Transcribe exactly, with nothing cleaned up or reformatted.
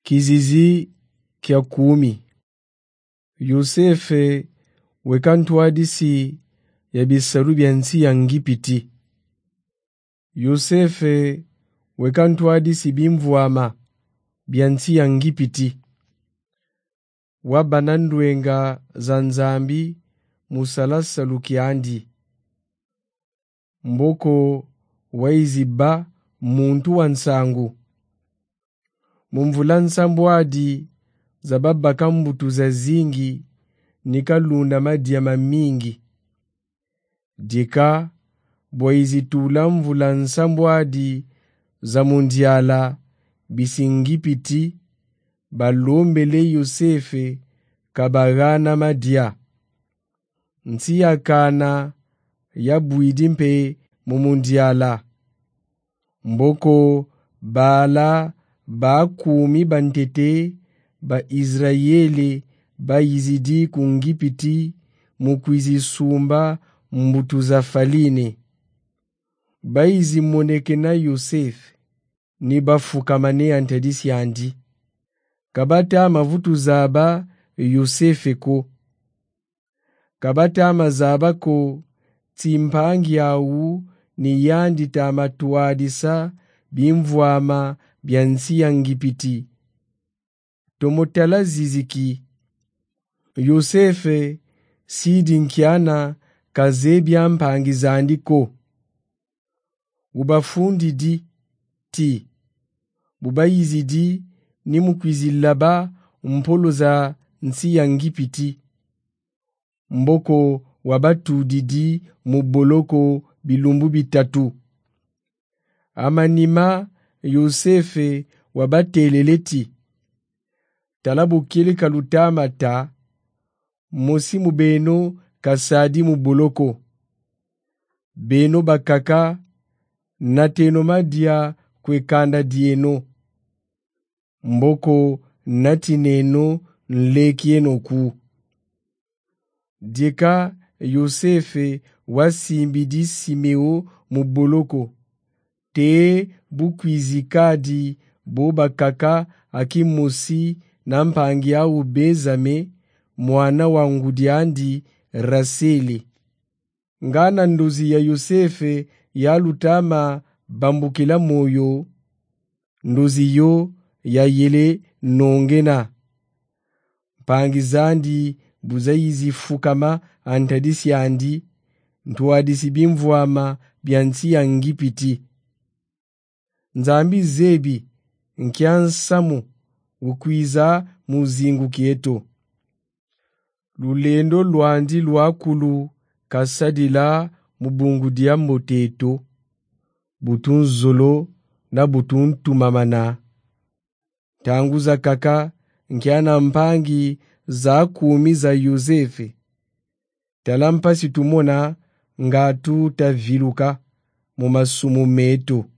Kizizi kya kumi. Yosefe wekantu hadisi ya bisaru bya nsi ya Ngipiti. Yosefe wekantu hadisi bimvuama bya nsi ya Ngipiti. Wabanandwenga za nzambi musalasa lukiandi. Mboko waiziba muntu wa nsangu. Mumvula nsambwadi za baba kambutu za zingi nikalunda madiama mingi. Dika boizitula mvula nsambwadi za mundiala bisingipiti balombele Yosefe kabagana madia. Nsi ya kana ya buidimpe mumundiala. Mboko bala ba kumi bantete ba Israeli ba izidi kungipiti mukwizi sumba mbutu za faline. Ba izi moneke na Yosefe ni bafukamane antadisi andi. Kabata mavutu zaba Yosefe ko. Kabata mazaba ko timpangi au ni yandi tamatuadisa bimvuama bya nsi ya Ngipiti. Tomotala ziziki. Yosefe sidi nkiana kazebya mpangi zandiko. Ubafundi di ti. Bubayizi di ni mukwizilaba mpolo za nsi ya Ngipiti. Mboko wabatu didi muboloko bilumbu bitatu. Amanima Yosefe wabateleleti. Talabu kili kalutama ta. Mosimu beno kasadi muboloko. Beno bakaka nateno madia kwekanda dieno. Mboko natineno nlekieno ku. Dika Yosefe wasimbidi Simeo muboloko. Te bukwizikadi boba kaka akimosi na mpangi au Bezame mwana wa ngudiandi Raseli. Ngana ndozi ya Yosefe ya lutama bambukila moyo. Ndozi yo ya yele nongena. Mpangi zandi buzaizi fukama antadisi andi. Ntuadisi bimvuama byansi ya Ngipiti. Nzambi zebi nkiansamu ukwiza muzingu kieto. Lulendo luandi luakulu kasadila mubungu dia moteto. Butun zolo na butun tumamana. Tanguza kaka nkiana mpangi za kumi za Yosefe. Talampa situmona ngatu taviluka mumasumu meto.